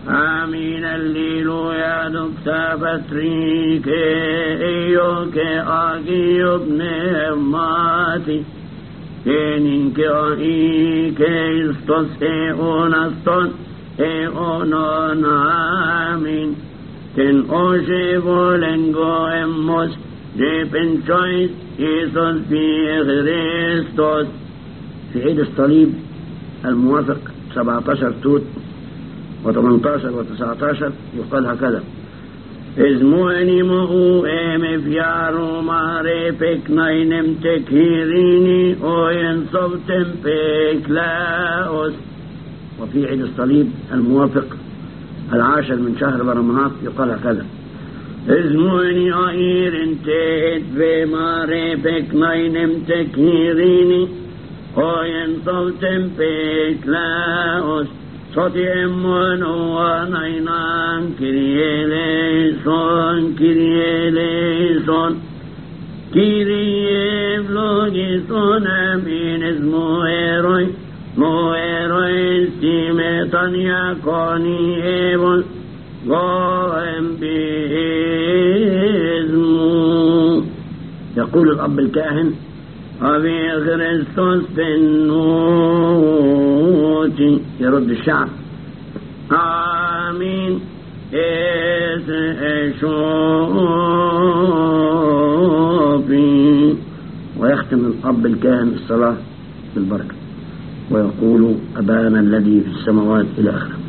آمين الليلويا دكتا فتريك إيوك آقي ابن ماتي كينك أيك إستوس إيونستون إيونون آمين تن أوشيبو لنغو إموس جيبن شويس إيسوس في خريستوس في عيد الصليب الموافق 17 توت و18 و19 يقال هكذا: إزموني مؤو إم فيارو ماري بك ناينم تكهيريني أوين صوتم بك لاوس. وفي عيد الصليب الموافق 10 من شهر برمهات يقال هكذا: إزموني أئير انتهت في ماري بك ناينم تكهيريني أوين صوتم بك لاوس. صوتي أمون ونينان كريليسون كريليسون كريب لوجيسون أمين اسمو إيروي مو إيروي سيمتان يكوني إيبون غوهم بإزمو. يقول الأب الكاهن: أبي خريستوس بنوت. يرد الشعب: آمين إسشوبي. ويختم الأب الكاهن الصلاة بالبركة ويقول: أبانا الذي في السماوات إلى آخره.